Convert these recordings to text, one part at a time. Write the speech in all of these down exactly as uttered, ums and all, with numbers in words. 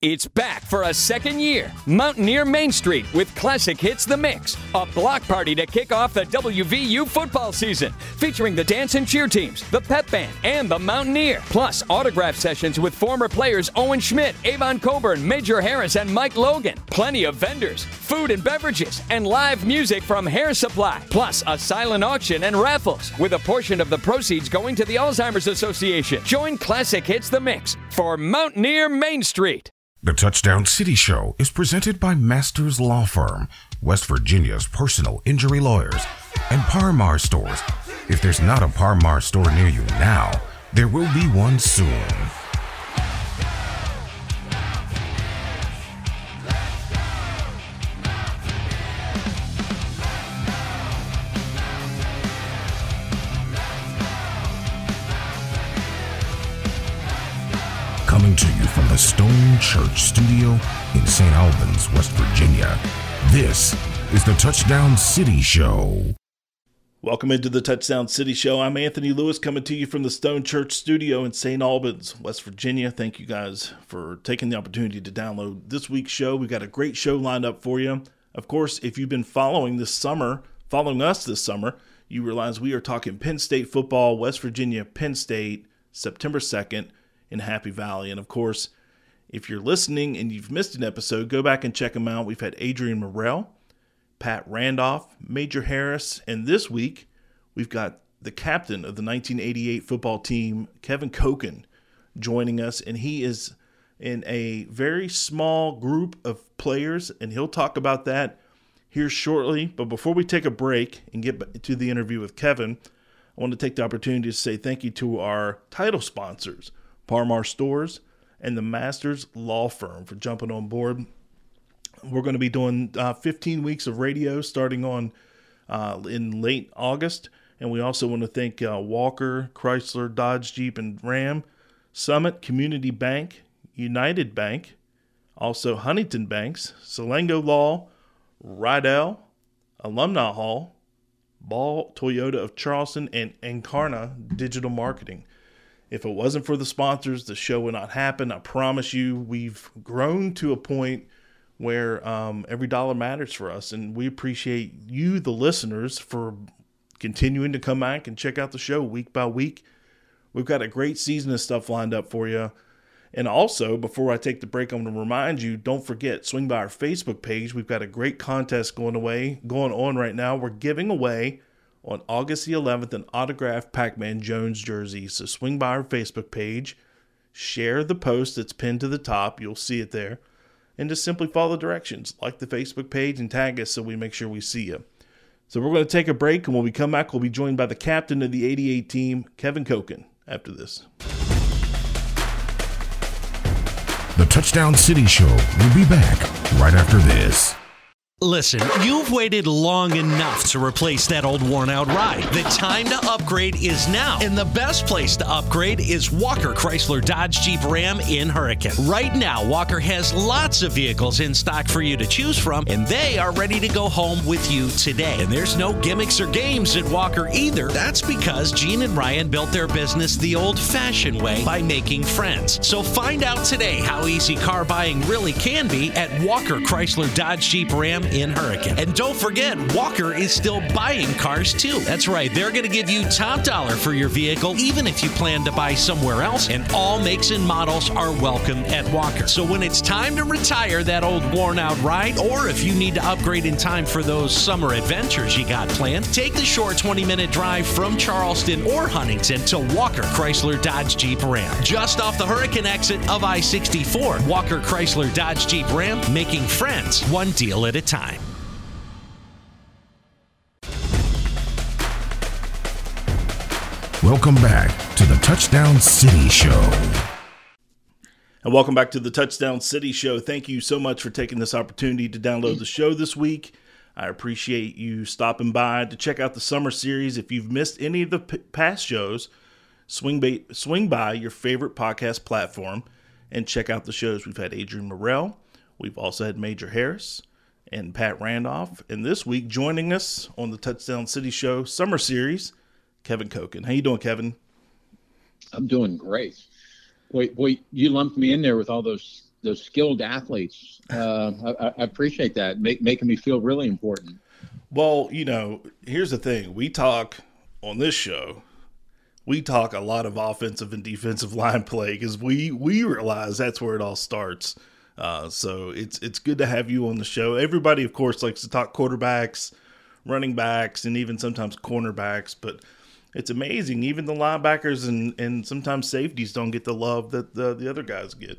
It's back for a second year. Mountaineer Main Street with Classic Hits The Mix. A block party to kick off the W V U football season. Featuring the dance and cheer teams, the pep band, and the Mountaineer. Plus autograph sessions with former players Owen Schmidt, Avon Coburn, Major Harris, and Mike Logan. Plenty of vendors, food and beverages, and live music from Hair Supply. Plus a silent auction and raffles with a portion of the proceeds going to the Alzheimer's Association. Join Classic Hits The Mix for Mountaineer Main Street. The Touchdown City Show is presented by Masters Law Firm, West Virginia's personal injury lawyers, and Parmar Stores. If there's not a Parmar store near you now, there will be one soon. Coming to you from the Stone Church Studio in Saint Albans, West Virginia, this is the Touchdown City Show. Welcome into the Touchdown City Show. I'm Anthony Lewis coming to you from the Stone Church Studio in Saint Albans, West Virginia. Thank you guys for taking the opportunity to download this week's show. We've got a great show lined up for you. Of course, if you've been following this summer, following us this summer, you realize we are talking Penn State football, West Virginia, Penn State, September second. In Happy Valley. And of course, if you're listening and you've missed an episode, go back and check them out. We've had Adrian Morrell, Pat Randolph, Major Harris, and this week we've got the captain of the nineteen eighty-eight football team, Kevin Cokin, joining us. And he is in a very small group of players, and he'll talk about that here shortly. But before we take a break and get to the interview with Kevin, I want to take the opportunity to say thank you to our title sponsors, Parmar Stores and the Masters Law Firm, for jumping on board. We're going to be doing uh, fifteen weeks of radio starting on uh, in late August. And we also want to thank uh, Walker, Chrysler, Dodge, Jeep, and Ram, Summit, Community Bank, United Bank, also Huntington Banks, Selengo Law, Rydell, Alumni Hall, Ball Toyota of Charleston, and Encarna Digital Marketing. If it wasn't for the sponsors, the show would not happen. I promise you, we've grown to a point where um, every dollar matters for us, and we appreciate you, the listeners, for continuing to come back and check out the show week by week. We've got a great season of stuff lined up for you. And also, before I take the break, I'm going to remind you, don't forget, swing by our Facebook page. We've got a great contest going away, going on right now. We're giving away on August the eleventh, an autographed Pac-Man Jones jersey. So swing by our Facebook page, share the post that's pinned to the top. You'll see it there. And just simply follow the directions. Like the Facebook page and tag us so we make sure we see you. So we're going to take a break, and when we come back, we'll be joined by the captain of the eighty-eight team, Kevin Cokin, after this. The Touchdown City Show will be back right after this. Listen, you've waited long enough to replace that old worn-out ride. The time to upgrade is now, and the best place to upgrade is Walker Chrysler Dodge Jeep Ram in Hurricane. Right now, Walker has lots of vehicles in stock for you to choose from, and they are ready to go home with you today. And there's no gimmicks or games at Walker either. That's because Gene and Ryan built their business the old-fashioned way by making friends. So find out today how easy car buying really can be at Walker Chrysler Dodge Jeep Ram in Hurricane. And don't forget, Walker is still buying cars too. That's right, they're going to give you top dollar for your vehicle, even if you plan to buy somewhere else. And all makes and models are welcome at Walker. So when it's time to retire that old worn out ride, or if you need to upgrade in time for those summer adventures you got planned, take the short twenty minute drive from Charleston or Huntington to Walker Chrysler Dodge Jeep Ram. Just off the Hurricane exit of I sixty-four, Walker Chrysler Dodge Jeep Ram, making friends one deal at a time. Welcome back to the Touchdown City Show. And welcome back to the Touchdown City Show. Thank you so much for taking this opportunity to download the show this week. I appreciate you stopping by to check out the summer series. If you've missed any of the p- past shows, swing by, swing by your favorite podcast platform and check out the shows. We've had Adrian Morrell. We've also had Major Harris and Pat Randolph. And this week, joining us on the Touchdown City Show summer series, Kevin Cokin. How you doing, Kevin? I'm doing great. Boy, boy, you lumped me in there with all those those skilled athletes. Uh, I, I appreciate that, Make, making me feel really important. Well, you know, here's the thing. We talk on this show, we talk a lot of offensive and defensive line play because we, we realize that's where it all starts. Uh, so it's it's good to have you on the show. Everybody, of course, likes to talk quarterbacks, running backs, and even sometimes cornerbacks. But it's amazing. Even the linebackers and, and sometimes safeties don't get the love that the, the other guys get.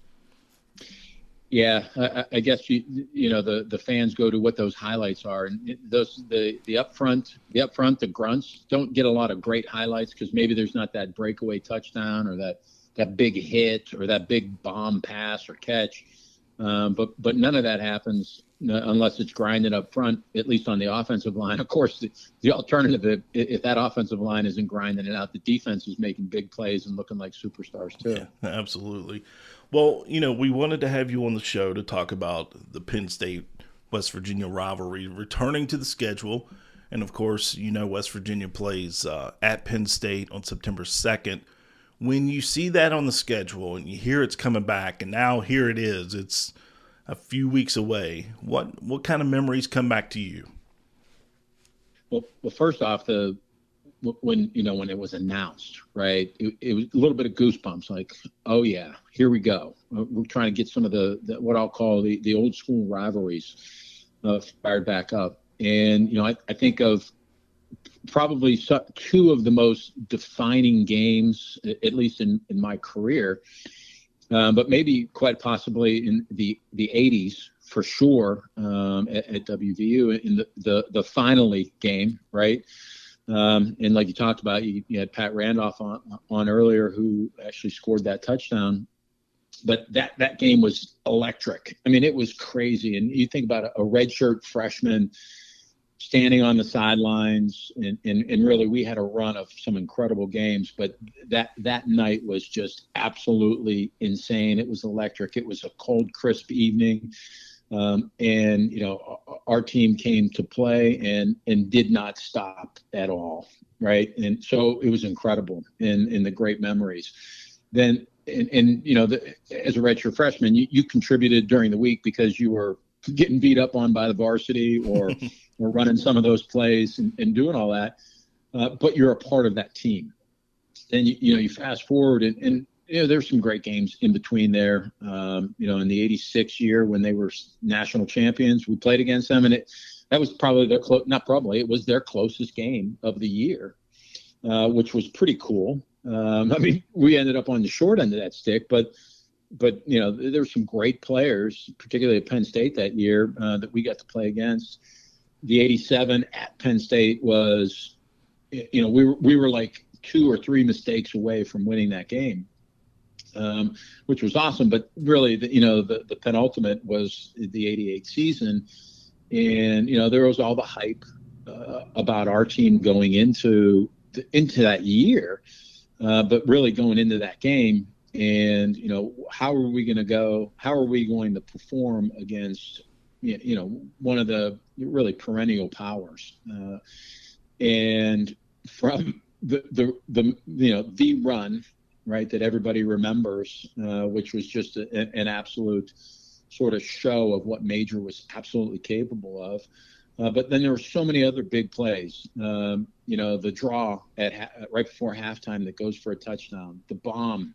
Yeah, I, I guess you you know the, the fans go to what those highlights are, and those the the upfront the upfront the grunts don't get a lot of great highlights because maybe there's not that breakaway touchdown or that, that big hit or that big bomb pass or catch, um, but but none of that happens unless it's grinded up front, at least on the offensive line. Of course, the, the alternative if, if that offensive line isn't grinding it out, the defense is making big plays and looking like superstars too. Yeah, absolutely. Well, you know, we wanted to have you on the show to talk about the Penn State-West Virginia rivalry returning to the schedule. And, of course, you know West Virginia plays uh, at Penn State on September second. When you see that on the schedule and you hear it's coming back, and now here it is, it's a few weeks away, what what kind of memories come back to you? Well, well first off, the when you know when it was announced, right? It, it was a little bit of goosebumps, like, oh yeah, here we go. We're trying to get some of the, the what I'll call the, the old school rivalries uh, fired back up. And you know, I, I think of probably two of the most defining games, at least in, in my career, um, but maybe quite possibly in the the eighties for sure, um, at, at W V U in the the, the finally game, right? Um, and like you talked about, you, you had Pat Randolph on, on earlier, who actually scored that touchdown. But that, that game was electric. I mean, it was crazy. And you think about a, a redshirt freshman standing on the sidelines, and, and, and really we had a run of some incredible games. But that, that night was just absolutely insane. It was electric. It was a cold, crisp evening. Um, and, you know, our team came to play and, and did not stop at all. Right. And so it was incredible in, in the great memories. Then, and, and you know, the, as a redshirt freshman, you, you contributed during the week because you were getting beat up on by the varsity or, or running some of those plays and, and doing all that. Uh, but you're a part of that team. Then, you, you know, you fast forward and, and you know, there's some great games in between there. Um, you know, in the eighty-six year when they were national champions, we played against them, and it that was probably their clo- not probably it was their closest game of the year, uh, which was pretty cool. Um, I mean, we ended up on the short end of that stick, but but you know, there were some great players, particularly at Penn State that year, uh, that we got to play against. The eighty-seven at Penn State was, you know, we were we were like two or three mistakes away from winning that game. Um, which was awesome, but really, the, you know, the, the penultimate was the eighty-eight season, and you know, there was all the hype uh, about our team going into the, into that year, uh, but really going into that game, and you know, how are we going to go? How are we going to perform against, you know, one of the really perennial powers, uh, and from the the the you know the run. Right, that everybody remembers, uh, which was just a, an absolute sort of show of what Major was absolutely capable of. Uh, but then there were so many other big plays. Um, you know, the draw at ha- right before halftime that goes for a touchdown, the bomb,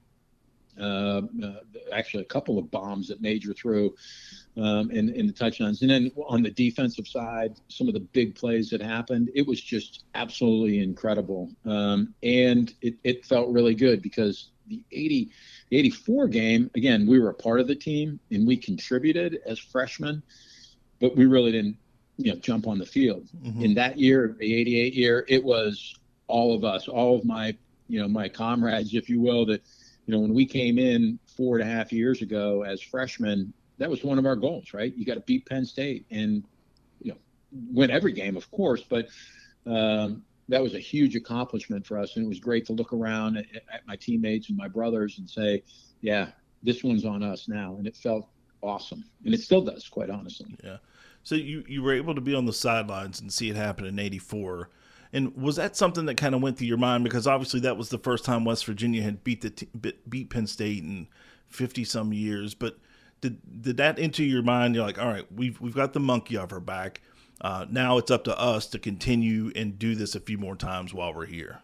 uh, uh, actually a couple of bombs that Major threw um, in, in the touchdowns. And then on the defensive side, some of the big plays that happened, it was just absolutely incredible. Um, and it, it felt really good because the eighty, the eighty-four game, again, we were a part of the team and we contributed as freshmen, but we really didn't, you know, jump on the field. Mm-hmm. In that year, the eighty-eight year, it was all of us, all of my, you know, my comrades, if you will, that, you know, when we came in four and a half years ago as freshmen, that was one of our goals, right? You got to beat Penn State and, you know, win every game, of course, but um, that was a huge accomplishment for us. And it was great to look around at, at my teammates and my brothers and say, yeah, this one's on us now. And it felt awesome. And it still does, quite honestly. Yeah. So you, you were able to be on the sidelines and see it happen in eighty-four. And was that something that kind of went through your mind? Because obviously that was the first time West Virginia had beat the t- beat Penn State in fifty some years. But did did that enter your mind? You're like, all right, we've we've got the monkey off our back. Uh, now it's up to us to continue and do this a few more times while we're here.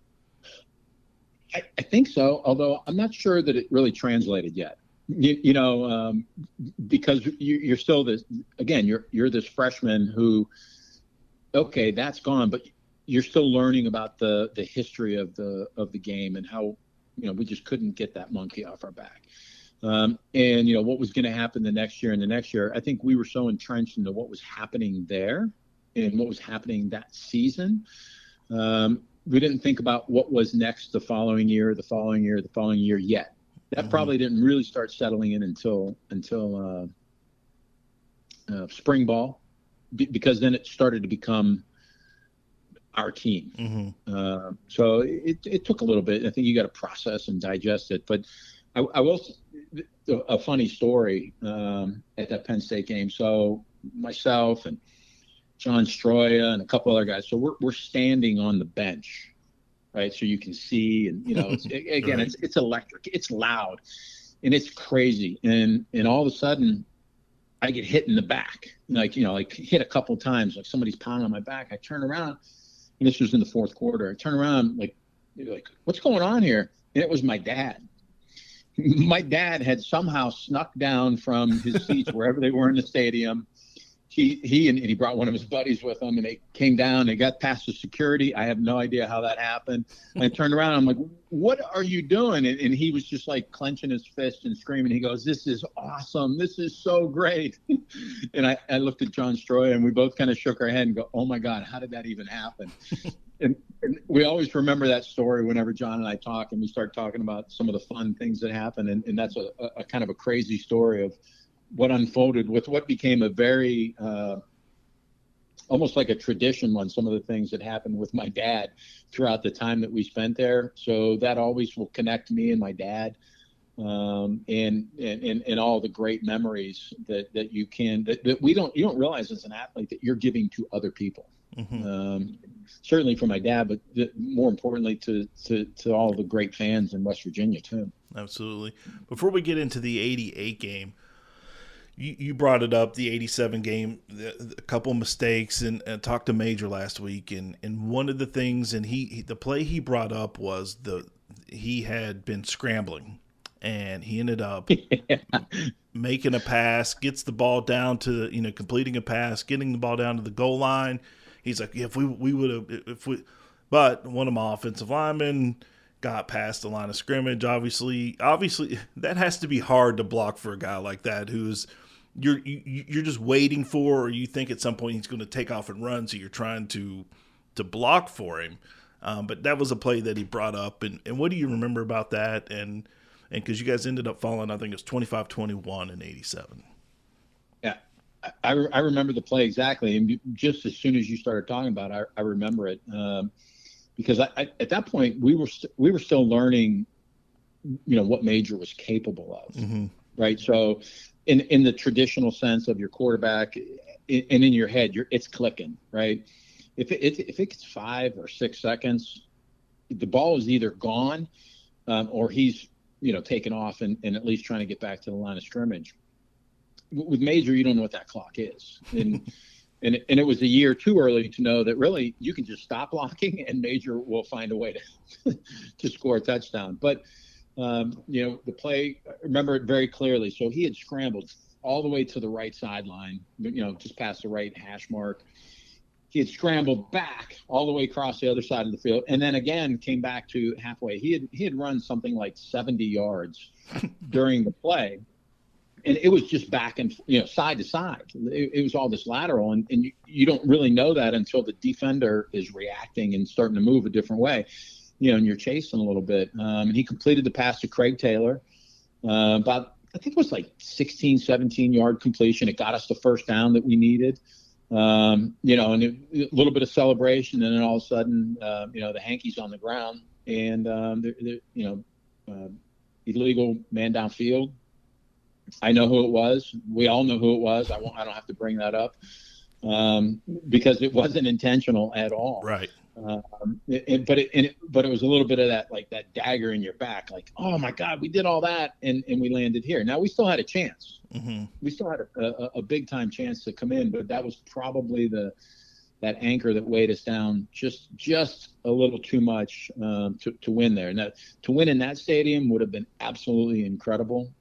I, I think so, although I'm not sure that it really translated yet. You, you know, um, because you, you're still this, again, you're you're this freshman who, okay, that's gone, but you're still learning about the the history of the of the game and how, you know, we just couldn't get that monkey off our back. Um, and, you know, what was going to happen the next year and the next year, I think we were so entrenched into what was happening there and what was happening that season. Um, we didn't think about what was next the following year, the following year, the following year yet. That mm-hmm. probably didn't really start settling in until until uh, uh, spring ball, b- because then it started to become our team. Mm-hmm. Uh, so it, it took a little bit. I think you got to process and digest it. But I, I will – a funny story um, at that Penn State game. So myself and John Stroya and a couple other guys. So we're we're standing on the bench, right? So you can see, and you know, it's, again, right. it's it's electric, it's loud, and it's crazy. And and all of a sudden, I get hit in the back, like you know, like hit a couple times, like somebody's pounding on my back. I turn around, and this was in the fourth quarter. I turn around, like, like what's going on here? And it was my dad. My dad had somehow snuck down from his seats wherever they were in the stadium. He he and, and he brought one of his buddies with him, and they came down. They got past the security. I have no idea how that happened. And I turned around. I'm like, "What are you doing?" And, and he was just like clenching his fist and screaming. He goes, "This is awesome! This is so great!" And I, I looked at John Stroy, and we both kind of shook our head and go, "Oh my God, how did that even happen?" And, and we always remember that story whenever John and I talk, and we start talking about some of the fun things that happened. And, and that's a, a kind of a crazy story of what unfolded with what became a very, uh, almost like a tradition on some of the things that happened with my dad throughout the time that we spent there. So that always will connect me and my dad, um, and, and, and, and all the great memories that, that you can, that, that we don't, you don't realize as an athlete that you're giving to other people. Mm-hmm. Um, certainly for my dad, but th- more importantly to, to, to all the great fans in West Virginia too. Absolutely. Before we get into the eighty-eight game, you, you brought it up, the eighty-seven game, the, a couple mistakes, and, and talked to Major last week. And, and one of the things, and he, he, the play he brought up was the, he had been scrambling and he ended up yeah. making a pass, gets the ball down to, you know, completing a pass, getting the ball down to the goal line. He's like, yeah, if we we would have, if we, but one of my offensive linemen got past the line of scrimmage. Obviously, obviously that has to be hard to block for a guy like that, who's you're you, you're just waiting for, or you think at some point he's going to take off and run, so you're trying to to block for him. Um, but that was a play that he brought up, and, and what do you remember about that? And and because you guys ended up falling, I think it was twenty-five twenty-one in eighty-seven. Yeah. I, I remember the play exactly, and just as soon as you started talking about it, I, I remember it um, because I, I, at that point we were st- we were still learning, you know, what Major was capable of, mm-hmm. right? So, in in the traditional sense of your quarterback, in, and in your head, you're it's clicking, right? If it, it if it's five or six seconds, the ball is either gone, um, or he's you know taken off and, and at least trying to get back to the line of scrimmage. With Major, you don't know what that clock is. And, and and it was a year too early to know that really you can just stop blocking and Major will find a way to to score a touchdown. But, um, you know, the play, I remember it very clearly. So he had scrambled all the way to the right sideline, you know, just past the right hash mark. He had scrambled back all the way across the other side of the field, and then again came back to halfway. He had he had run something like seventy yards during the play. And it was just back and, you know, side to side. It, it was all this lateral, and, and you, you don't really know that until the defender is reacting and starting to move a different way, you know, and you're chasing a little bit. Um, and he completed the pass to Craig Taylor, uh, about, I think it was like sixteen, seventeen yard completion. It got us the first down that we needed, um, you know, and it, a little bit of celebration. And then all of a sudden, uh, you know, the hanky's on the ground and, um, they're, they're, you know, uh, illegal man downfield. I know who it was. We all know who it was. I won't. I don't have to bring that up um, because it wasn't intentional at all. Right. Um, it, but it, and it, but it was a little bit of that, like that dagger in your back, like, oh my God, we did all that and, and we landed here. Now we still had a chance. Mm-hmm. We still had a, a, a big time chance to come in, but that was probably the that anchor that weighed us down just just a little too much um, to to win there. Now to win in that stadium would have been absolutely incredible.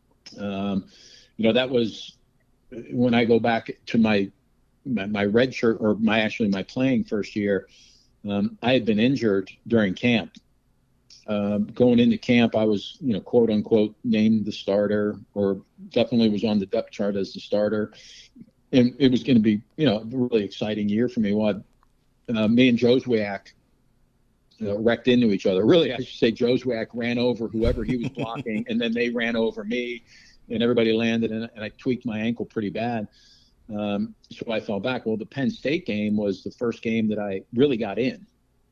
Um, you know, that was when I go back to my my, my red shirt or my actually my playing first year. Um, I had been injured during camp. Uh, going into camp, I was, you know, quote unquote, named the starter, or definitely was on the depth chart as the starter. And it was going to be, you know, a really exciting year for me. Well, uh, me and Joswiak you know, wrecked into each other. Really, I should say Joswiak ran over whoever he was blocking, and then they ran over me, and everybody landed, and, and I tweaked my ankle pretty bad. Um, so I fell back. Well, the Penn State game was the first game that I really got in.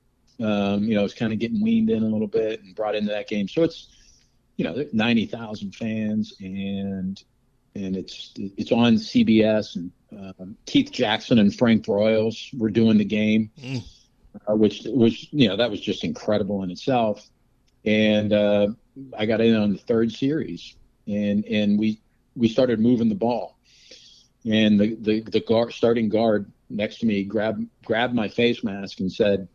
Um, you know, I was kind of getting weaned in a little bit and brought into that game. So it's, you know, ninety thousand fans, and and it's it's on C B S, and um, Keith Jackson and Frank Broyles were doing the game, mm. uh, which was, you know, that was just incredible in itself. And uh, I got in on the third series, and and we we started moving the ball. And the, the, the guard, starting guard next to me grabbed, grabbed my face mask and said,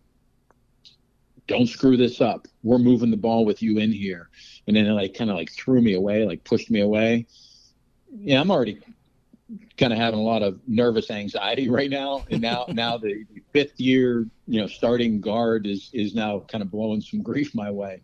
"Don't screw this up. We're moving the ball with you in here." And then it like kind of like threw me away, like pushed me away. Yeah, I'm already kind of having a lot of nervous anxiety right now. And now, now the fifth year, you know, starting guard is, is now kind of blowing some grief my way.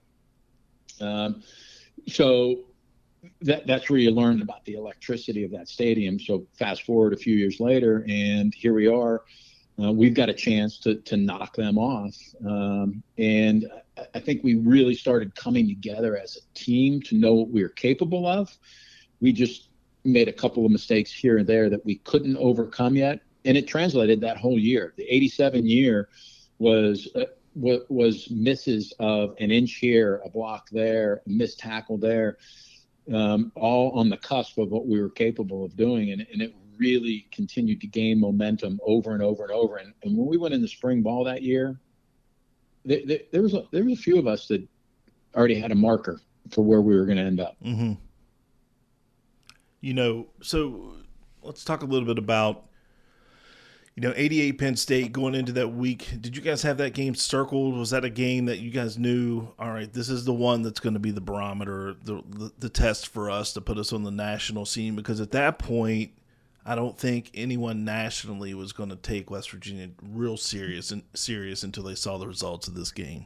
Um, so, That that's where you learn about the electricity of that stadium. So fast forward a few years later, and here we are. Uh, we've got a chance to to knock them off, um, and I think we really started coming together as a team to know what we were capable of. We just made a couple of mistakes here and there that we couldn't overcome yet, and it translated that whole year. The eighty-seven year was. Uh, was misses of an inch here, a block there, a missed tackle there. Um, all on the cusp of what we were capable of doing. And, and it really continued to gain momentum over and over and over. And, and when we went in the spring ball that year, there, there, there was a, there was a few of us that already had a marker for where we were going to end up. Mm-hmm. You know, so let's talk a little bit about, you know, eighty-eight Penn State going into that week. Did you guys have that game circled? Was that a game that you guys knew, all right, this is the one that's going to be the barometer, the, the the test for us to put us on the national scene? Because at that point, I don't think anyone nationally was going to take West Virginia real serious and serious until they saw the results of this game.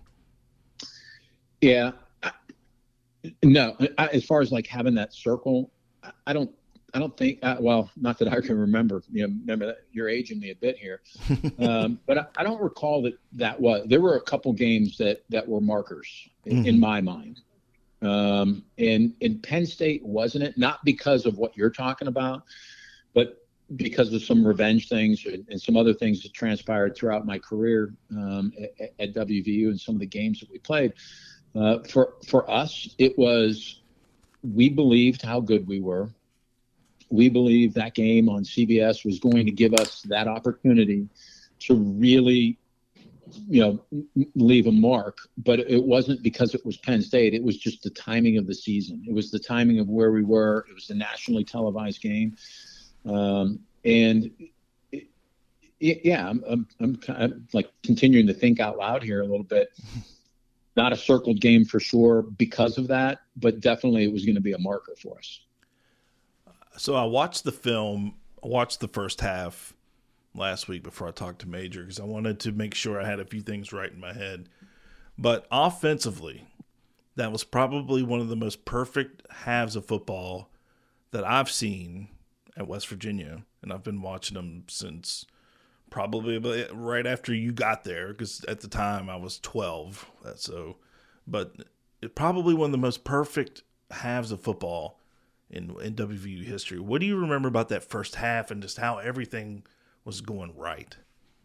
Yeah. I, no, I, as far as like having that circle, I, I don't, I don't think, uh, well, not that I can remember, you know, remember that you're aging me a bit here. Um, but I, I don't recall that that was, there were a couple games that, that were markers in, mm-hmm. in my mind. Um, and in Penn State, wasn't it? Not because of what you're talking about, but because of some revenge things and, and some other things that transpired throughout my career um, at, at W V U and some of the games that we played. Uh, for, for us, it was, we believed how good we were. We believe that game on C B S was going to give us that opportunity to really, you know, leave a mark. But it wasn't because it was Penn State. It was just the timing of the season. It was the timing of where we were. It was the nationally televised game. Um, and it, it, yeah, I'm, I'm, I'm kind of like continuing to think out loud here a little bit. Not a circled game for sure because of that, but definitely it was going to be a marker for us. So I watched the film, I watched the first half last week before I talked to Major because I wanted to make sure I had a few things right in my head. But offensively, that was probably one of the most perfect halves of football that I've seen at West Virginia. And I've been watching them since probably right after you got there because at the time I was twelve. So, but it probably one of the most perfect halves of football in, in W V U history. What do you remember about that first half and just how everything was going right?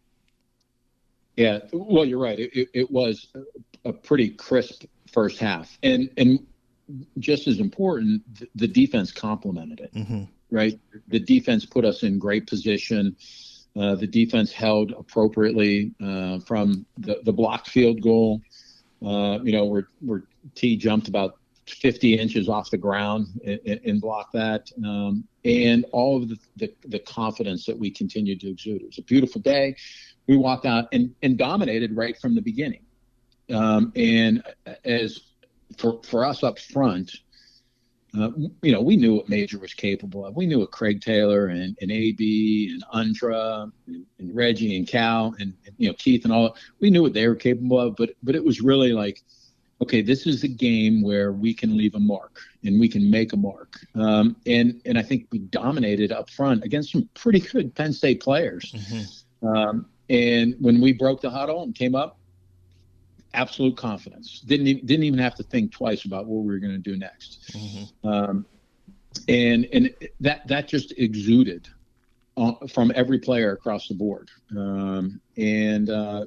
Yeah, well, you're right. It, it, it was a pretty crisp first half. And and just as important, the defense complemented it, mm-hmm. right? The defense put us in great position. Uh, the defense held appropriately uh, from the, the blocked field goal. Uh, you know, where where T jumped about fifty inches off the ground and, and blocked that, um, and all of the, the the confidence that we continued to exude. It was a beautiful day. We walked out and, and dominated right from the beginning. Um, and as for for us up front, uh, you know, we knew what Major was capable of. We knew what Craig Taylor and, and A B and Undra and, and Reggie and Cal and, and you know Keith and all. We knew what they were capable of. But but it was really like, okay, this is a game where we can leave a mark and we can make a mark. Um, and and I think we dominated up front against some pretty good Penn State players. Mm-hmm. Um, and when we broke the huddle and came up, absolute confidence. Didn't even, didn't even have to think twice about what we were going to do next. Mm-hmm. Um, and and that that just exuded on, from every player across the board. Um, and uh,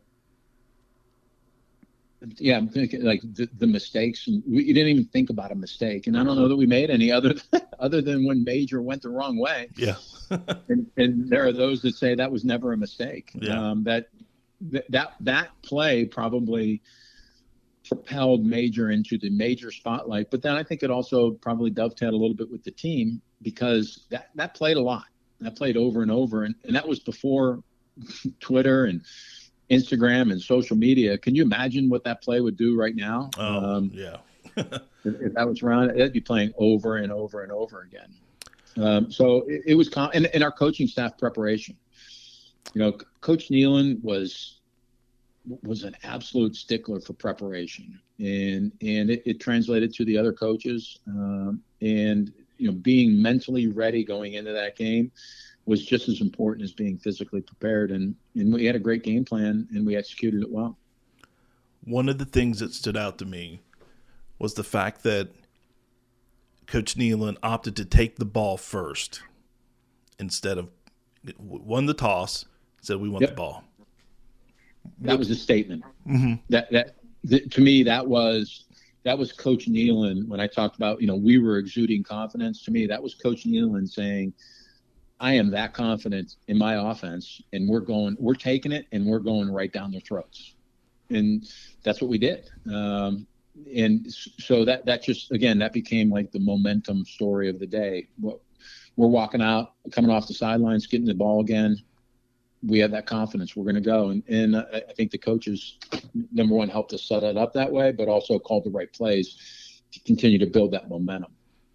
yeah, I'm thinking like the, the mistakes. We didn't even think about a mistake, and I don't know that we made any other other than when Major went the wrong way. Yeah. and, and there are those that say that was never a mistake. Yeah. Um, that that that play probably propelled Major into the Major spotlight, but then I think it also probably dovetailed a little bit with the team because that that played a lot. That played over and over, and, and that was before Twitter and Instagram and social media. Can you imagine what that play would do right now? Oh, um, yeah. if, if that was around, it'd be playing over and over and over again. Um, so it, it was, com- and, and our coaching staff preparation. You know, Coach Nealon was was an absolute stickler for preparation, and and it, it translated to the other coaches. Um, and you know, being mentally ready going into that game was just as important as being physically prepared. And, and we had a great game plan and we executed it well. One of the things that stood out to me was the fact that Coach Nealon opted to take the ball first instead of won the toss, said we want yep. the ball. That was a statement. Mm-hmm. That, that, that to me, that was, that was Coach Nealon. When I talked about, you know, we were exuding confidence, to me, that was Coach Nealon saying, I am that confident in my offense, and we're going, we're taking it, and we're going right down their throats, and that's what we did. Um, and so that that just again that became like the momentum story of the day. We're walking out, coming off the sidelines, getting the ball again. We had that confidence. We're going to go, and and I think the coaches, number one, helped us set it up that way, but also called the right plays to continue to build that momentum.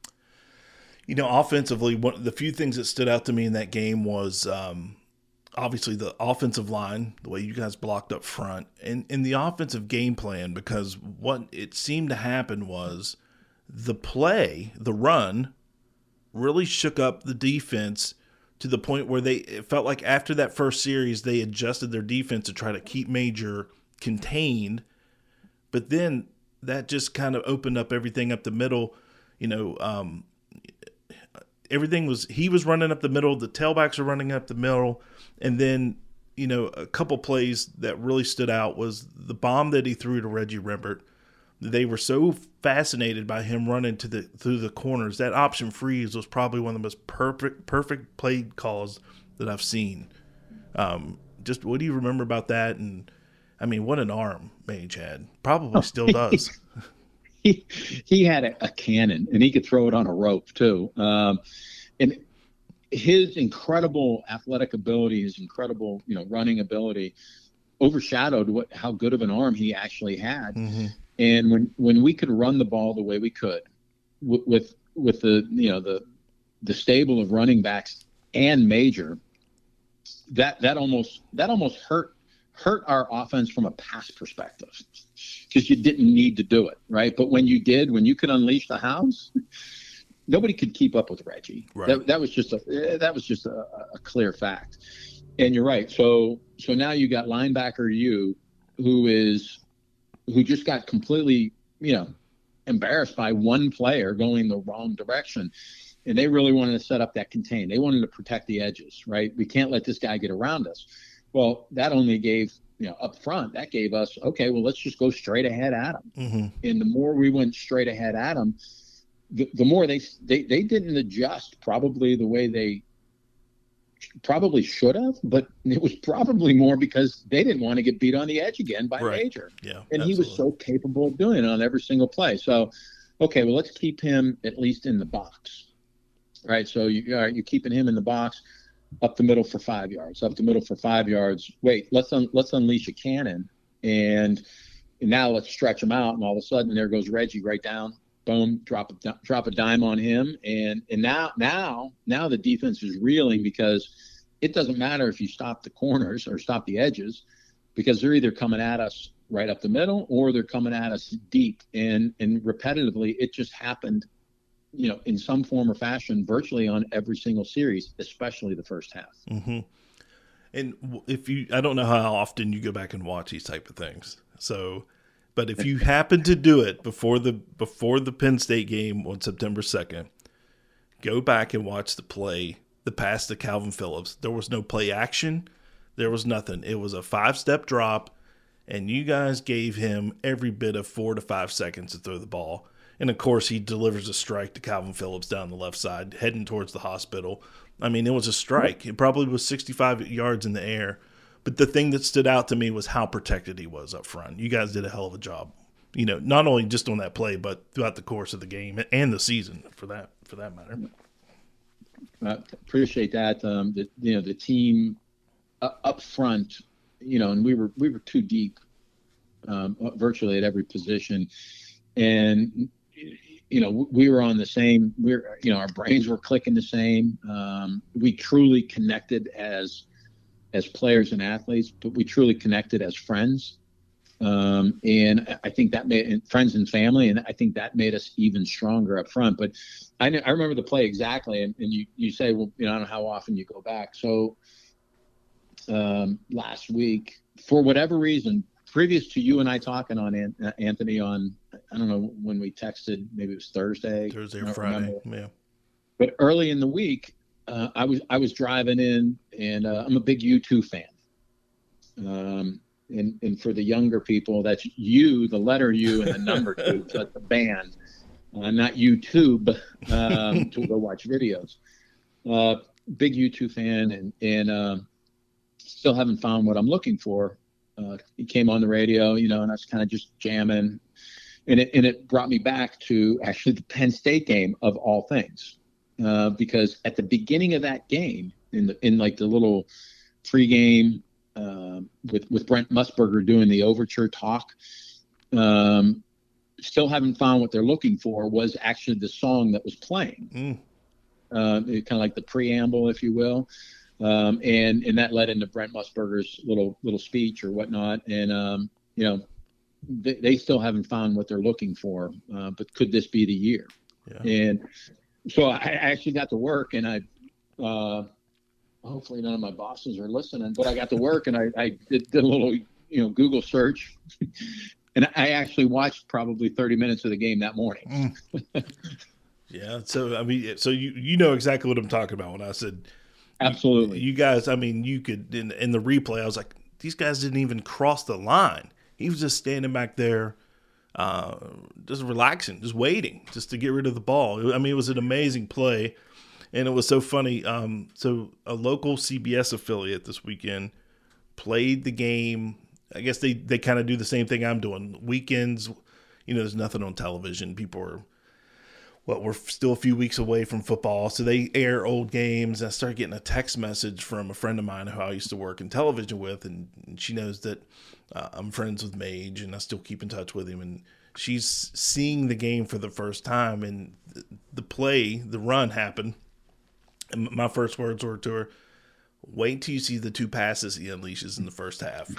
You know, offensively, one the few things that stood out to me in that game was um, obviously the offensive line, the way you guys blocked up front, and, and the offensive game plan, because what it seemed to happen was the play, the run, really shook up the defense to the point where they it felt like after that first series they adjusted their defense to try to keep Major contained, but then that just kind of opened up everything up the middle, you know, um, everything was, he was running up the middle, the tailbacks are running up the middle, and then, you know, a couple plays that really stood out was the bomb that he threw to Reggie Rembert. They were so fascinated by him running to the through the corners. That option freeze was probably one of the most perfect perfect play calls that I've seen. Um, just what do you remember about that? And I mean, what an arm Mage had. Probably still does. He, he had a, a cannon, and he could throw it on a rope too. Um, and his incredible athletic ability, his incredible, you know, running ability, overshadowed what how good of an arm he actually had. Mm-hmm. And when, when we could run the ball the way we could, with with, with the you know the the stable of running backs and Major, that that almost that almost hurt hurt our offense from a pass perspective, because you didn't need to do it, right? But when you did, when you could unleash the hounds, nobody could keep up with Reggie. Right. That, that was just a that was just a, a clear fact. And you're right. So so now you got linebacker U, who is who just got completely, you know, embarrassed by one player going the wrong direction. And they really wanted to set up that contain. They wanted to protect the edges, right? We can't let this guy get around us. Well, that only gave, you know, up front, that gave us, okay, well, let's just go straight ahead at him. Mm-hmm. And the more we went straight ahead at him, the, the more they, they they didn't adjust probably the way they probably should have, but it was probably more because they didn't want to get beat on the edge again by Right. Major. Yeah, and absolutely. he was so capable of doing it on every single play. So, okay, well, let's keep him at least in the box, right? So you, all right, you're keeping him in the box, up the middle for five yards, up the middle for five yards. Wait, let's un- let's unleash a cannon, and, and now let's stretch him out. And all of a sudden, there goes Reggie right down. Boom, drop a drop a dime on him, and and now now now the defense is reeling because it doesn't matter if you stop the corners or stop the edges, because they're either coming at us right up the middle or they're coming at us deep, and and repetitively it just happened, you know, in some form or fashion, virtually on every single series, especially the first half. Mm-hmm. And if you, I don't know how often you go back and watch these type of things, so. But if you happen to do it before the before the Penn State game on September second, go back and watch the play, the pass to Calvin Phillips. There was no play action. There was nothing. It was a five-step drop, and you guys gave him every bit of four to five seconds to throw the ball. And, of course, he delivers a strike to Calvin Phillips down the left side, heading towards the hospital. I mean, it was a strike. It probably was sixty-five yards in the air. But the thing that stood out to me was how protected he was up front. You guys did a hell of a job, you know, not only just on that play, but throughout the course of the game and the season, for that for that matter. I uh, appreciate that. Um, the, you know, the team uh, up front, you know, and we were we were too deep, um, virtually at every position, and you know, we were on the same. We're you know, our brains were clicking the same. Um, we truly connected as. as players and athletes, but we truly connected as friends. Um, and I think that made and friends and family. And I think that made us even stronger up front. But I, I remember the play exactly. And, and you, you say, well, you know, I don't know how often you go back. So um, last week, for whatever reason, previous to you and I talking on An- Anthony on, I don't know when we texted, maybe it was Thursday, Thursday or Friday. Remember. Yeah. But early in the week, Uh, I was I was driving in, and uh, I'm a big U two fan. Um, and and for the younger people, that's U, the letter U, and the number two. So that's the band, uh, not YouTube, um, to go watch videos. Uh, big U two fan, and and uh, still haven't found what I'm looking for. Uh, he came on the radio, you know, and I was kind of just jamming, and it and it brought me back to actually the Penn State game of all things. Uh, because at the beginning of that game, in the in like the little pregame uh, with with Brent Musburger doing the overture talk, um, still haven't found what they're looking for was actually the song that was playing, Mm. uh, kind of like the preamble, if you will, um, and and that led into Brent Musburger's little little speech or whatnot, and um, you know, they, they still haven't found what they're looking for, uh, but could this be the year? Yeah. And so I actually got to work, and I, uh, hopefully none of my bosses are listening, but I got to work and I, I did, did a little, you know, Google search, and I actually watched probably thirty minutes of the game that morning. Mm. Yeah. So, I mean, so you, you know exactly what I'm talking about when I said, Absolutely. You, you guys, I mean, you could, in, in the replay, I was like, these guys didn't even cross the line. He was just standing back there. Uh, just relaxing, just waiting, just to get rid of the ball. I mean, it was an amazing play, and it was so funny. Um, so a local C B S affiliate this weekend played the game. I guess they, they kind of do the same thing I'm doing. Weekends, you know, there's nothing on television. People are, well, we're still a few weeks away from football, so they air old games. I started getting a text message from a friend of mine who I used to work in television with, and, and she knows that uh, I'm friends with Mage, and I still keep in touch with him. And she's seeing the game for the first time, and the, the play, the run happened. And my first words were to her, wait till you see the two passes he unleashes in the first half.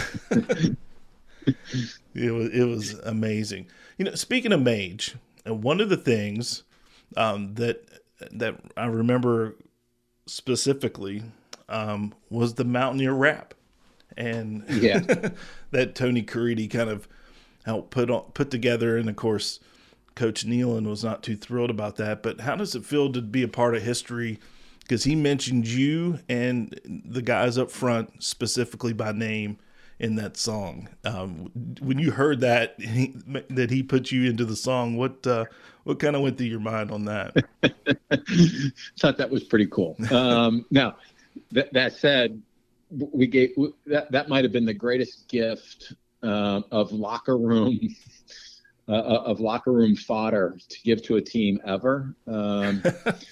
it was it was amazing. You know, speaking of Mage, and one of the things um, that that I remember specifically um, was the Mountaineer rap, and Yeah. that Tony Caridi kind of helped put on, put together. And of course, Coach Nealon was not too thrilled about that. But how does it feel to be a part of history? Because he mentioned you and the guys up front specifically by name in that song. Um, when you heard that he, that he put you into the song, what uh, what kind of went through your mind on that? Thought that was pretty cool. Um, now, that, that said, we gave that that might have been the greatest gift uh, of locker room uh, of locker room fodder to give to a team ever. Um,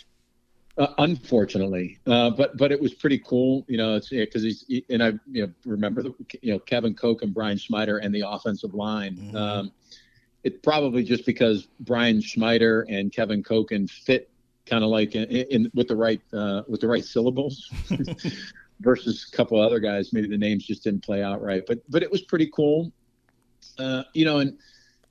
uh, unfortunately, uh, but but it was pretty cool, you know. It's because he's he, and I you know remember the, you know Kevin Koch and Brian Schmeider and the offensive line. Mm-hmm. Um, it probably just because Brian Schmeider and Kevin Kochen fit kind of like in, in with the right uh, with the right syllables. Versus a couple other guys, maybe the names just didn't play out right. But but it was pretty cool, uh, you know. And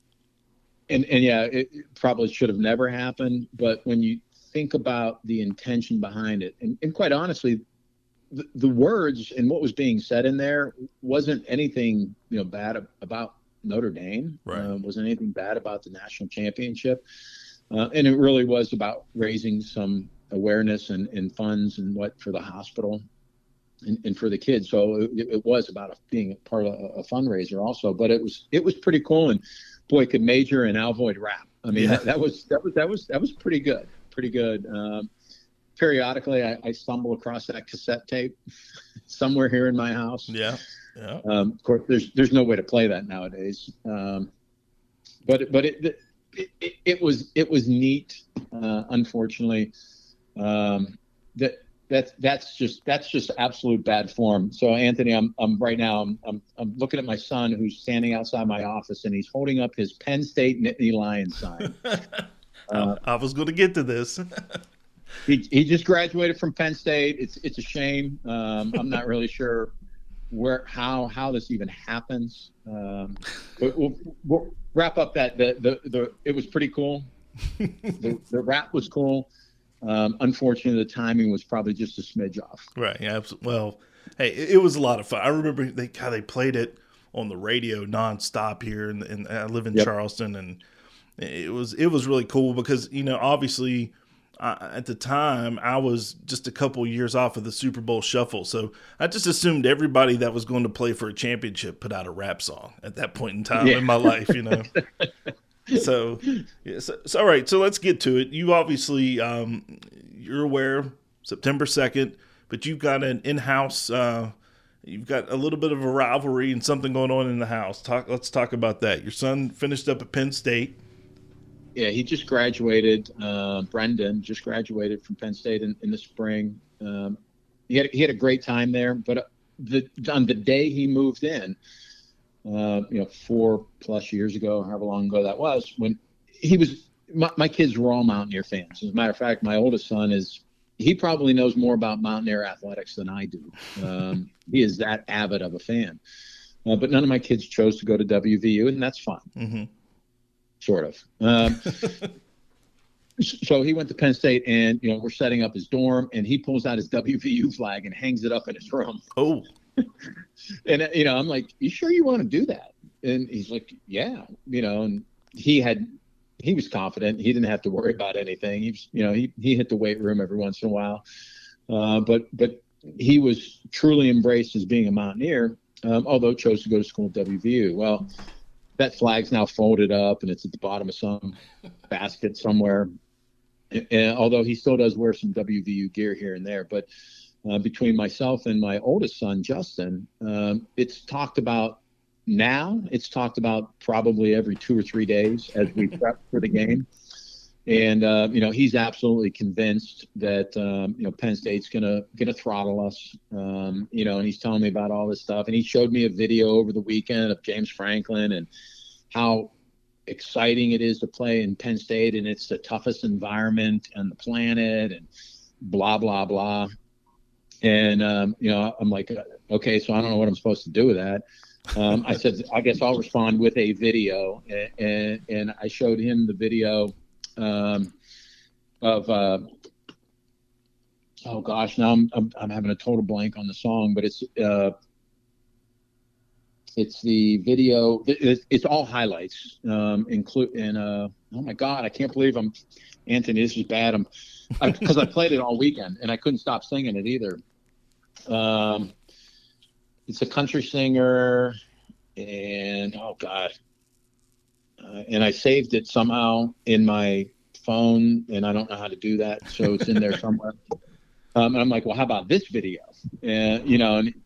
and and yeah, it probably should have never happened. But when you think about the intention behind it, and, and quite honestly, the, the words and what was being said in there wasn't anything you know bad about Notre Dame. Right. Uh, wasn't anything bad about the national championship, uh, and it really was about raising some awareness and, and funds and what for the hospital. And, and for the kids, so it, it was about a, being a part of a, a fundraiser also. But it was it was pretty cool, and boy, could Major and Al Voigt rap. I mean, yeah. that, that was that was that was that was pretty good, pretty good. Um, periodically, I, I stumble across that cassette tape somewhere here in my house. Yeah, yeah. Um, of course, there's there's no way to play that nowadays. Um, but but it it, it it was it was neat. Uh, unfortunately, um, that. That's that's just that's just absolute bad form. So Anthony, I'm I'm right now I'm I'm, I'm looking at my son who's standing outside my office and he's holding up his Penn State Nittany Lions sign. uh, I was going to get to this. he he just graduated from Penn State. It's it's a shame. Um, I'm not really sure where how how this even happens. Um, but we'll, we'll wrap up that the the, the it was pretty cool. the, the rap was cool. Um, unfortunately, the timing was probably just a smidge off. Right. Yeah. Well, hey, it, it was a lot of fun. I remember they how they played it on the radio nonstop here, and, and I live in yep. Charleston, and it was it was really cool because you know obviously uh, at the time I was just a couple years off of the Super Bowl shuffle, so I just assumed everybody that was going to play for a championship put out a rap song at that point in time yeah. in my life, you know. So, yeah, so, so, all right, so let's get to it. You obviously, um, you're aware, September second, but you've got an in-house, uh, you've got a little bit of a rivalry and something going on in the house. Talk. Let's talk about that. Your son finished up at Penn State. Yeah, he just graduated. Uh, Brendan just graduated from Penn State in, in the spring. Um, he had he had a great time there, but the, on the day he moved in, Uh, you know, four plus years ago, however long ago that was, when he was, my, my kids were all Mountaineer fans. As a matter of fact, my oldest son is, he probably knows more about Mountaineer athletics than I do. Um, he is that avid of a fan. Uh, but none of my kids chose to go to W V U, and that's fine. Mm-hmm. Sort of. Um, so he went to Penn State, and, you know, we're setting up his dorm, and he pulls out his W V U flag and hangs it up in his room. Oh. And, you know, I'm like, you sure you want to do that? And he's like, yeah, you know, and he had, he was confident. He didn't have to worry about anything. He was, you know, he, he hit the weight room every once in a while. Uh, but, but he was truly embraced as being a Mountaineer, um, although chose to go to school at W V U. Well, that flag's now folded up and it's at the bottom of some basket somewhere. And although he still does wear some W V U gear here and there, but Uh, between myself and my oldest son, Justin, um, it's talked about now. It's talked about probably every two or three days as we prep for the game. And, uh, you know, he's absolutely convinced that, um, you know, Penn State's going to going to throttle us, um, you know, and he's telling me about all this stuff. And he showed me a video over the weekend of James Franklin and how exciting it is to play in Penn State. And it's the toughest environment on the planet and blah, blah, blah. And, um, you know, I'm like, okay, so I don't know what I'm supposed to do with that. Um, I said, I guess I'll respond with a video. And, and, and I showed him the video um, of, uh, oh, gosh, now I'm, I'm I'm having a total blank on the song, but it's uh, it's the video. It's, it's all highlights, um, include and uh, oh, my God, I can't believe I'm, Anthony, this is bad. I'm because I, I played it all weekend and I couldn't stop singing it either. Um, it's a country singer, and oh God, uh, and I saved it somehow in my phone, and I don't know how to do that, so it's in there somewhere. Um, and I'm like, well, how about this video? Uh, you know, and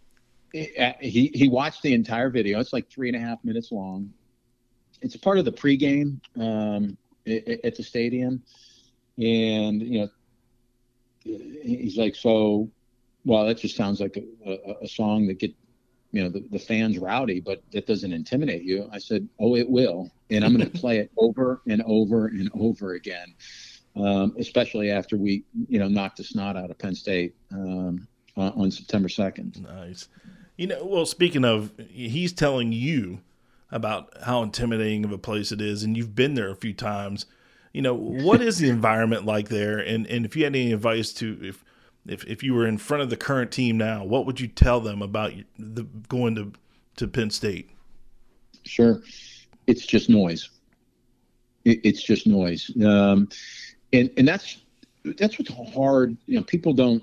he he watched the entire video. It's like three and a half minutes long. It's a part of the pregame um, at the stadium, and you know, he's like, so, well, that just sounds like a, a, a song that get, you know, the, the fans rowdy, but that doesn't intimidate you. I said, oh, it will, and I'm going to play it over and over and over again. Um, especially after we, you know, knocked the snot out of Penn State um, on, on September second. Nice. You know, well, speaking of, he's telling you about how intimidating of a place it is, and you've been there a few times. You know, what is the environment like there? And, and if you had any advice to, if, if if you were in front of the current team now, what would you tell them about the, going to, to Penn State? Sure. It's just noise. It, it's just noise. Um, And and that's that's what's hard. You know, people don't.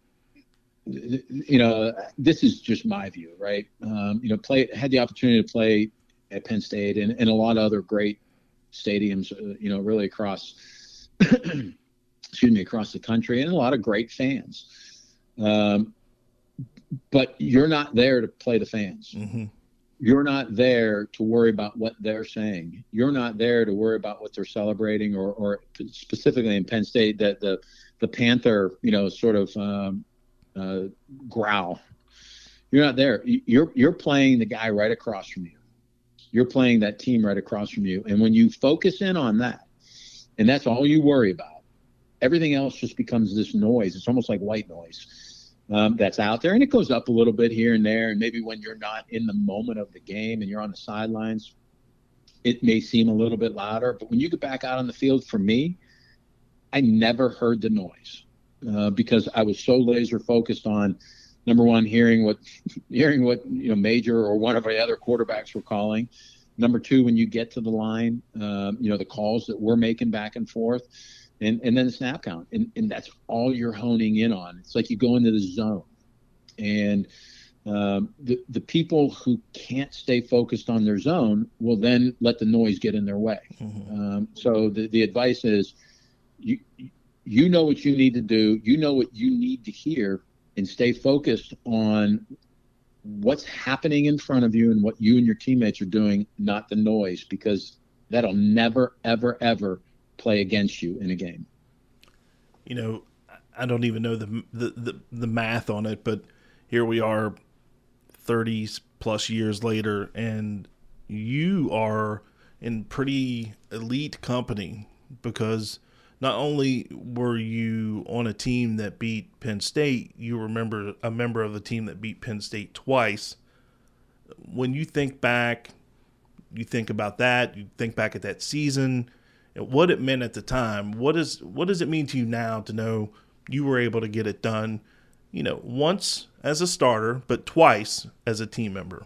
You know, this is just my view, right? Um, you know, play had the opportunity to play at Penn State and, and a lot of other great stadiums. Uh, you know, really across, excuse me, across the country, and a lot of great fans. Um, but you're not there to play the fans. Mm-hmm. You're not there to worry about what they're saying. You're not there to worry about what they're celebrating, or, or specifically in Penn State, that the the Panther, you know, sort of um, uh, growl. You're not there. You're you're playing the guy right across from you. You're playing that team right across from you. And when you focus in on that, and that's all you worry about, everything else just becomes this noise. It's almost like white noise. Um, that's out there, and it goes up a little bit here and there. And maybe when you're not in the moment of the game and you're on the sidelines, it may seem a little bit louder. But when you get back out on the field, for me, I never heard the noise uh, because I was so laser focused on, number one, hearing what, hearing what you know, Major or one of the other quarterbacks were calling. Number two, when you get to the line, um, you know, the calls that we're making back and forth. And, and then the snap count, and, and that's all you're honing in on. It's like you go into the zone, and um, the the people who can't stay focused on their zone will then let the noise get in their way. Mm-hmm. Um, so the, the advice is, you you know what you need to do, you know what you need to hear, and stay focused on what's happening in front of you and what you and your teammates are doing, not the noise, because that'll never, ever, ever play against you in a game. You know, I don't even know the, the the the math on it, but here we are thirty plus years later, and you are in pretty elite company, because not only were you on a team that beat Penn State, you remember a member of the team that beat Penn State twice. When you think back, you think about that, you think back at that season, what it meant at the time. What is what does it mean to you now to know you were able to get it done, you know, once as a starter, but twice as a team member?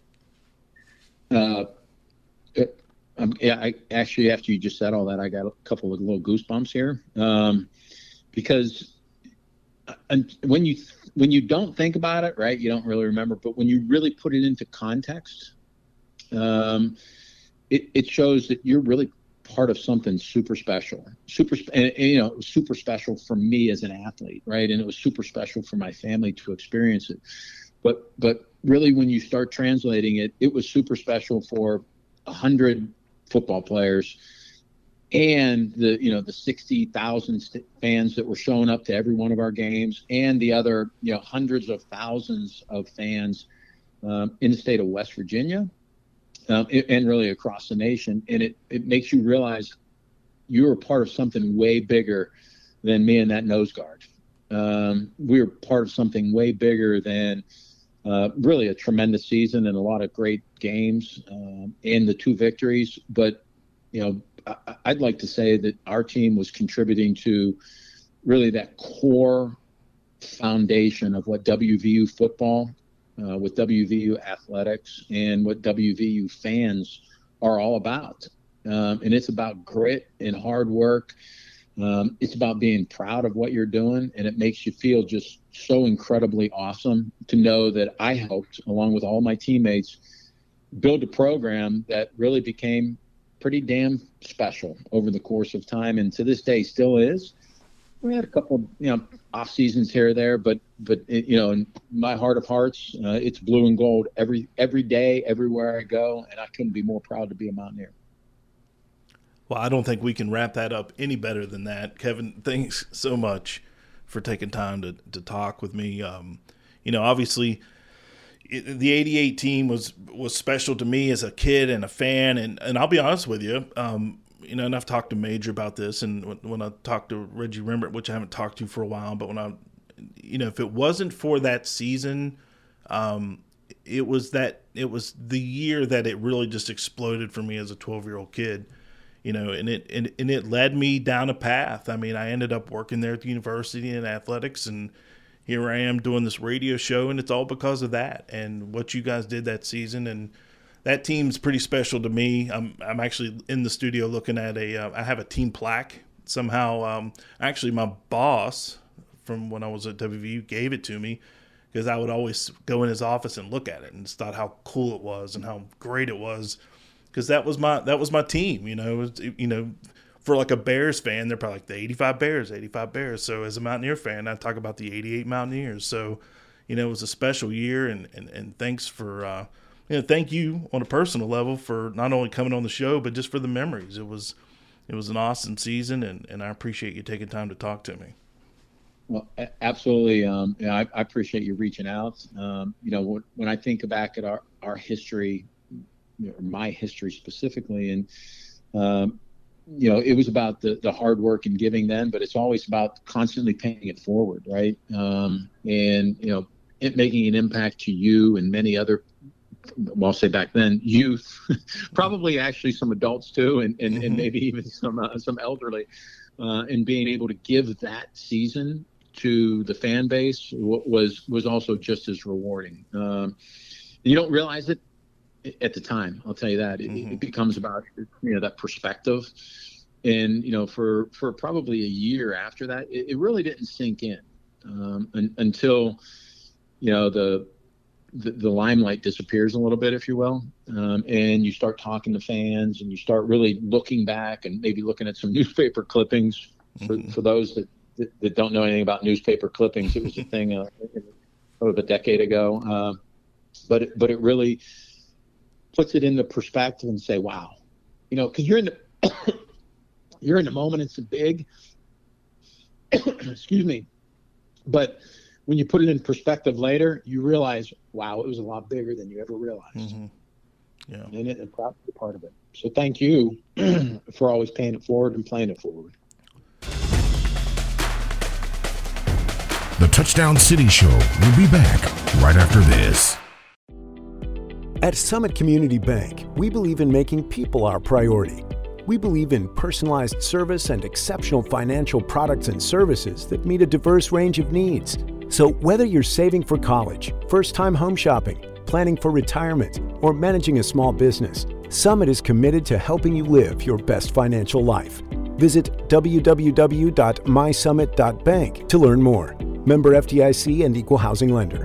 Uh, it, um, yeah, I actually, after you just said all that, I got a couple of little goosebumps here, um, because and when you when you don't think about it, right, you don't really remember. But when you really put it into context, um, it it shows that you're really part of something super special, super, and, and you know, it was super special for me as an athlete, right? And it was super special for my family to experience it. But, but really, when you start translating it, it was super special for a hundred football players and the, you know, the sixty thousand st- fans that were showing up to every one of our games, and the other, you know, hundreds of thousands of fans um, in the state of West Virginia. Um, and really across the nation. And it, it makes you realize you're a part of something way bigger than me and that nose guard. Um, we were part of something way bigger than uh, really a tremendous season and a lot of great games um, and the two victories. But, you know, I, I'd like to say that our team was contributing to really that core foundation of what W V U football Uh, with W V U athletics and what W V U fans are all about. Um, and it's about grit and hard work. Um, it's about being proud of what you're doing. And it makes you feel just so incredibly awesome to know that I helped, along with all my teammates, build a program that really became pretty damn special over the course of time. And to this day still is. we had a couple, you know, off seasons here or there, but but it, you know, in my heart of hearts, uh, it's blue and gold every every day, everywhere I go, and I couldn't be more proud to be a Mountaineer. Well, I don't think we can wrap that up any better than that. Kevin, thanks so much for taking time to, to talk with me. Um, you know, obviously, it, the eighty-eight team was was special to me as a kid and a fan, and, and I'll be honest with you, um, you know, and I've talked to Major about this, and when, when I talked to Reggie Rembert, which I haven't talked to for a while, but when I, you know, if it wasn't for that season, um, it was that it was the year that it really just exploded for me as a twelve-year-old kid. You know, and it and, and it led me down a path. I mean, I ended up working there at the university in athletics, and here I am doing this radio show, and it's all because of that and what you guys did that season. And that team's pretty special to me. I'm I'm actually in the studio looking at a. Uh, I have a team plaque. Somehow, um, actually, my boss from when I was at W V U gave it to me because I would always go in his office and look at it and just thought how cool it was and how great it was. Because that was my that was my team, you know. It was, you know, for like a Bears fan, they're probably like the eighty-five Bears, eighty-five Bears. So as a Mountaineer fan, I talk about the eighty-eight Mountaineers. So, you know, it was a special year, and and, and thanks for, uh, you know, thank you on a personal level for not only coming on the show, but just for the memories. It was it was an awesome season, and, and I appreciate you taking time to talk to me. Well, absolutely. Um, yeah, I, I appreciate you reaching out. Um, you know, when, when I think back at our, our history, my history specifically, and um, you know, it was about the the hard work and giving then, but it's always about constantly paying it forward, right? Um, and you know, it making an impact to you and many other, well, I'll say back then, youth, probably actually some adults too, and and, mm-hmm. and maybe even some uh, some elderly, uh, and being able to give that season to the fan base was was also just as rewarding. Um, you don't realize it at the time, I'll tell you that. It, mm-hmm. it becomes about, you know, that perspective. And, you know, for, for probably a year after that, it, it really didn't sink in um, un, until, you know, the, the the limelight disappears a little bit, if you will, um, and you start talking to fans and you start really looking back and maybe looking at some newspaper clippings. For, mm-hmm. for those that, that, that don't know anything about newspaper clippings, it was a thing uh, of a decade ago. Uh, but, it, but it really puts it into perspective and say, wow, you know, because you're in the you're in the moment, it's big. Excuse me. But when you put it in perspective later, you realize, wow, it was a lot bigger than you ever realized. Mm-hmm. Yeah. And it and proud to be part of it. So thank you for always paying it forward and playing it forward. The Touchdown City Show will be back right after this. At Summit Community Bank, we believe in making people our priority. We believe in personalized service and exceptional financial products and services that meet a diverse range of needs. So whether you're saving for college, first-time home shopping, planning for retirement, or managing a small business, Summit is committed to helping you live your best financial life. Visit w w w dot my summit dot bank to learn more. Member F D I C and Equal Housing Lender.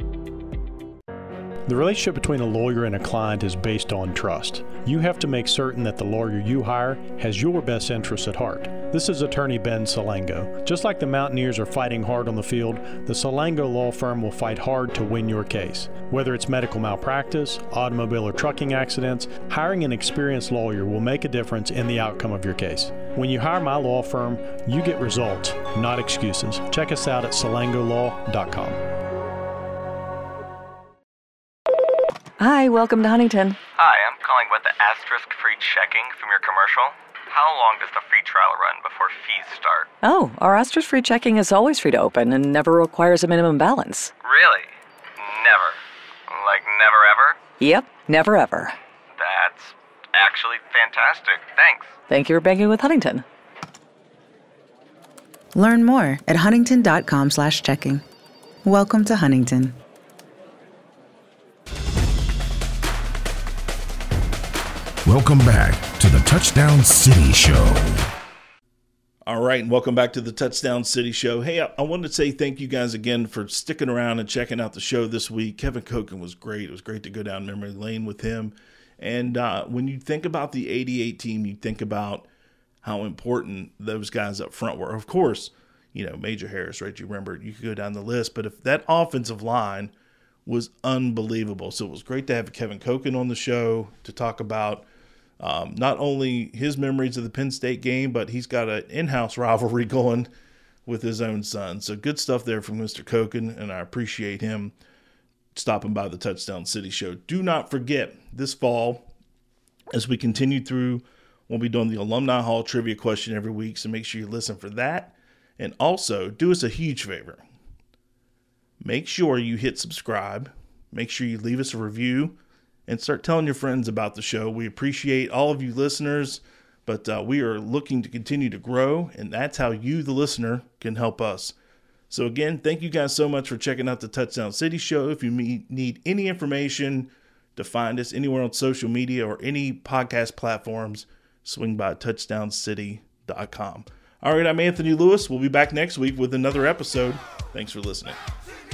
The relationship between a lawyer and a client is based on trust. You have to make certain that the lawyer you hire has your best interests at heart. This is attorney Ben Salango. Just like the Mountaineers are fighting hard on the field, the Salango Law Firm will fight hard to win your case. Whether it's medical malpractice, automobile or trucking accidents, hiring an experienced lawyer will make a difference in the outcome of your case. When you hire my law firm, you get results, not excuses. Check us out at salango law dot com. Hi, welcome to Huntington. Hi, I'm calling about the asterisk free checking from your commercial. How long does the free trial run before fees start? Oh, our asterisk free checking is always free to open and never requires a minimum balance. Really? Never? Like never ever? Yep, never ever. That's actually fantastic. Thanks. Thank you for banking with Huntington. Learn more at huntington dot com slash checking. Welcome to Huntington. Welcome back to the Touchdown City Show. All right, and welcome back to the Touchdown City Show. Hey, I, I wanted to say thank you guys again for sticking around and checking out the show this week. Kevin Koken was great. It was great to go down memory lane with him. And uh, when you think about the eighty-eight team, you think about how important those guys up front were. Of course, you know, Major Harris, Reggie Rembert, you could go down the list. But if that offensive line was unbelievable. So it was great to have Kevin Koken on the show to talk about um, not only his memories of the Penn State game, but he's got an in-house rivalry going with his own son. So good stuff there from Mister Koken, and I appreciate him stopping by the Touchdown City Show. Do not forget, this fall, as we continue through, we'll be doing the Alumni Hall trivia question every week, so make sure you listen for that. And also, do us a huge favor. Make sure you hit subscribe. Make sure you leave us a review and start telling your friends about the show. We appreciate all of you listeners, but uh, we are looking to continue to grow, and that's how you, the listener, can help us. So again, thank you guys so much for checking out the Touchdown City Show. If you need any information to find us anywhere on social media or any podcast platforms, swing by touchdown city dot com. All right, I'm Anthony Lewis. We'll be back next week with another episode. Thanks for listening.